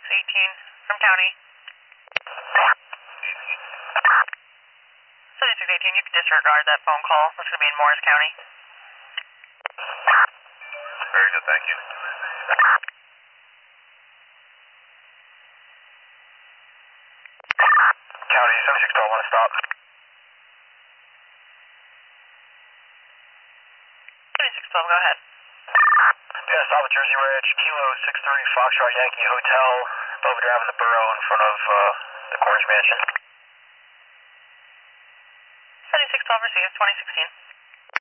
2618 from county. 2618, you can disregard that phone call. It's going to be in Morris County. Very good, thank you. County 7612, want to stop? 2612, go ahead. Yeah, stop at Jersey Ridge, Kilo 63 Foxtrot Yankee Hotel, Belvedere Drive in the Borough in front of the Cornish Mansion. 7612 received, 2016.